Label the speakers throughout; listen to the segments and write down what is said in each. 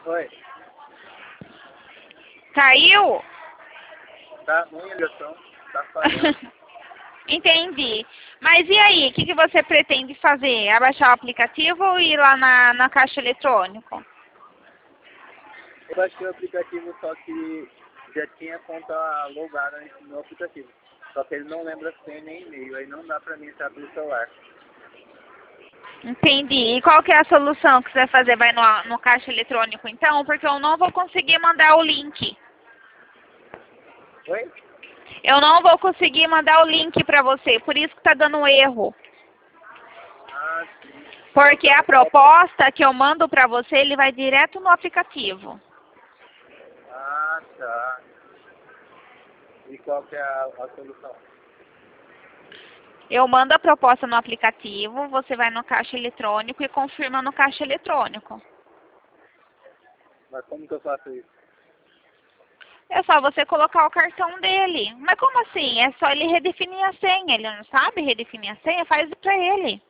Speaker 1: Oi,
Speaker 2: Caiu?
Speaker 1: tá ruim a ligação, tá falhando.
Speaker 2: Entendi. Mas e aí, o que você pretende fazer? Abaixar o aplicativo ou ir lá na caixa eletrônico?
Speaker 1: Eu baixei o aplicativo, só que já tinha conta logada no aplicativo. Só que ele não lembra senha nem e-mail, aí não dá pra mim entrar pelo celular.
Speaker 2: Entendi. E qual que é a solução que você vai fazer? Vai no caixa eletrônico então? Porque eu não vou conseguir mandar o link.
Speaker 1: Oi?
Speaker 2: Eu não vou conseguir mandar o link para você, por isso que tá dando erro.
Speaker 1: Ah, sim.
Speaker 2: Porque a proposta que eu mando para você, ele vai direto no aplicativo.
Speaker 1: Ah, tá. E qual que é a solução?
Speaker 2: Eu mando a proposta no aplicativo, você vai no caixa eletrônico e confirma no caixa eletrônico.
Speaker 1: Mas como que eu faço isso?
Speaker 2: É só você colocar o cartão dele. Mas como assim? É só ele redefinir a senha. Ele não sabe redefinir a senha? Faz pra ele.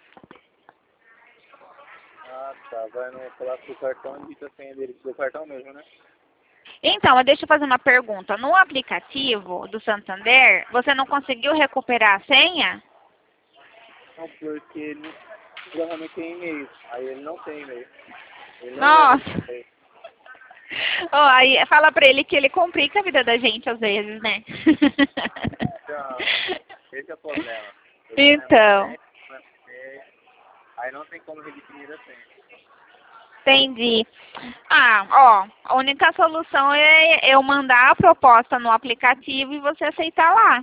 Speaker 1: Ah, tá. Vai no coloca o cartão e digita a senha dele do cartão mesmo, né?
Speaker 2: Então, deixa eu fazer uma pergunta. No aplicativo do Santander, você não conseguiu recuperar a senha?
Speaker 1: Não, porque ele provavelmente tem e-mail. Aí ele não tem e-mail. Ele não lembra
Speaker 2: Nossa.
Speaker 1: de e-mail.
Speaker 2: Ó, aí fala pra ele que ele complica a vida da gente às vezes, né?
Speaker 1: Então, esse é o problema. Ele não lembra a
Speaker 2: Então,
Speaker 1: senha, não lembra o e-mail. Aí não tem como redefinir a senha.
Speaker 2: entendi. Ah, ó, a única solução é eu mandar a proposta no aplicativo e você aceitar lá.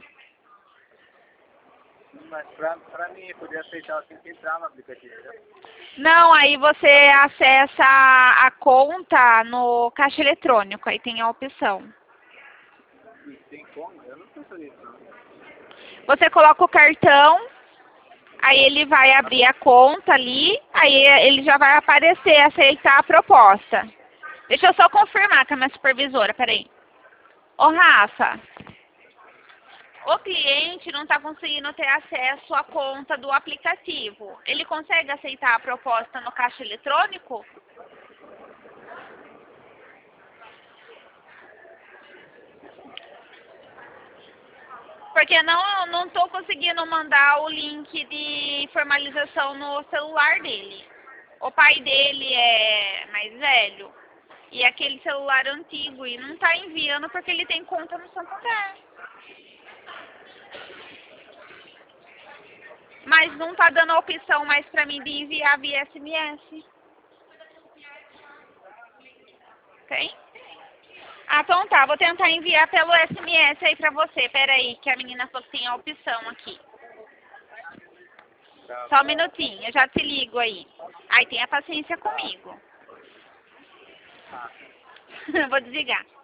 Speaker 1: Mas pra mim poder aceitar, eu tenho que entrar no aplicativo, né?
Speaker 2: Não, aí você acessa a conta no caixa eletrônico, aí tem a opção.
Speaker 1: E tem como? Eu não sei fazer isso, não.
Speaker 2: Você coloca o cartão, aí ele vai abrir a conta ali, aí ele já vai aparecer aceitar a proposta. Deixa eu só confirmar com a minha supervisora, peraí. Ô Rafa, o cliente não está conseguindo ter acesso à conta do aplicativo. Ele consegue aceitar a proposta no caixa eletrônico? Porque não estou conseguindo mandar o link de formalização no celular dele. O pai dele é mais velho e aquele celular antigo e não está enviando porque ele tem conta no Santander. Mas não está dando a opção mais para mim de enviar via SMS. Tem? Ah, então tá. Vou tentar enviar pelo SMS aí pra você. Pera aí, que a menina falou que tem a opção aqui.
Speaker 1: Tá
Speaker 2: Só um
Speaker 1: bom.
Speaker 2: minutinho, eu já te ligo aí. Aí tenha paciência comigo.
Speaker 1: Tá.
Speaker 2: Vou desligar.